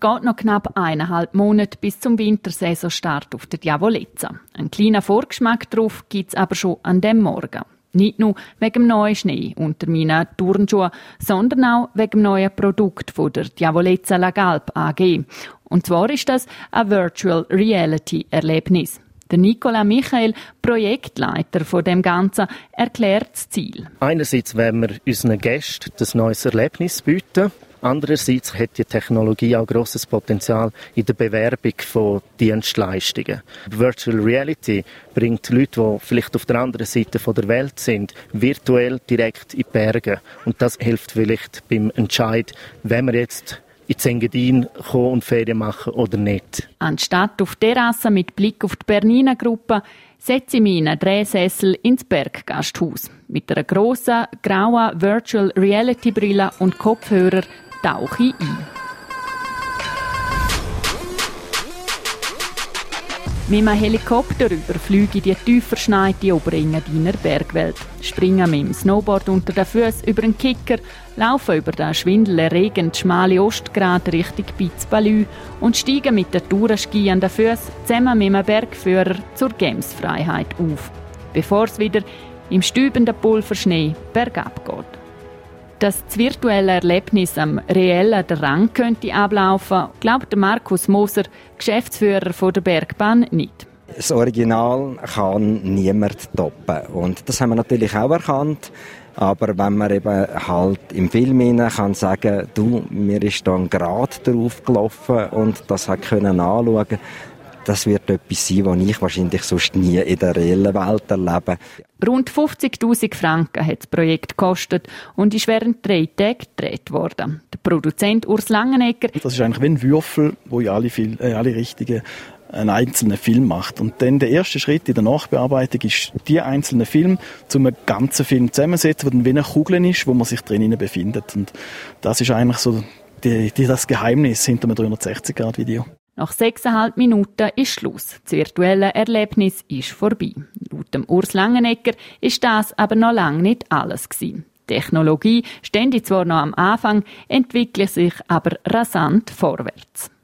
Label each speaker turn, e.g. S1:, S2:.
S1: geht noch knapp 1,5 Monate bis zum Wintersaisonstart auf der Diavolezza. Ein kleiner Vorgeschmack drauf gibt's aber schon an dem Morgen. Nicht nur wegen dem neuen Schnee unter meinen Turnschuhen, sondern auch wegen dem neuen Produkt von der Diavolezza La Galp AG. Und zwar ist das ein Virtual Reality Erlebnis. Der Nicola Michael, Projektleiter von dem Ganzen, erklärt das Ziel.
S2: Einerseits wollen wir unseren Gästen das neues Erlebnis bieten. Andererseits hat die Technologie auch grosses Potenzial in der Bewerbung von Dienstleistungen. Virtual Reality bringt Leute, die vielleicht auf der anderen Seite der Welt sind, virtuell direkt in die Berge. Und das hilft vielleicht beim Entscheid, wenn wir jetzt ins Engadin kommen und Ferien machen oder nicht.
S1: Anstatt auf Terrasse mit Blick auf die Bernina Gruppe, setze ich mich in einen Drehsessel ins Berggasthaus. Mit einer grossen, grauen Virtual Reality Brille und Kopfhörer tauche ich ein. Mit einem Helikopter überfliege ich die tief verschneite Oberengadiner Bergwelt, springe mit dem Snowboard unter den Füßen über einen Kicker, laufe über den schwindelerregend schmale Ostgrat Richtung Piz-Balü und steige mit den Tourenski an den Füßen zusammen mit einem Bergführer zur Gamesfreiheit auf, bevor es wieder im stübenden Pulverschnee bergab geht. Dass das virtuelle Erlebnis am reellen Rang könnte ablaufen, glaubt Markus Moser, Geschäftsführer der Bergbahn, nicht.
S3: Das Original kann niemand toppen. Und das haben wir natürlich auch erkannt. Aber wenn man eben halt im Film kann sagen, du, mir ist da ein Grad drauf gelaufen und das hat können anschauen, das wird etwas sein, was ich wahrscheinlich sonst nie in der reellen Welt erlebe.
S1: Rund 50'000 Franken hat das Projekt gekostet und ist während 3 Tagen gedreht worden. Der Produzent Urs Langenegger.
S4: Das ist eigentlich wie ein Würfel, wo in alle Richtungen einen einzelnen Film macht. Und dann der erste Schritt in der Nachbearbeitung ist, die einzelnen Filme zu einem ganzen Film zusammensetzen, der dann wie eine Kugel ist, wo man sich drinnen befindet. Und das ist eigentlich so das Geheimnis hinter einem 360-Grad-Video.
S1: Nach 6,5 Minuten ist Schluss. Das virtuelle Erlebnis ist vorbei. Laut dem Urs Langenegger ist das aber noch lange nicht alles gewesen. Die Technologie stände zwar noch am Anfang, entwickelt sich aber rasant vorwärts.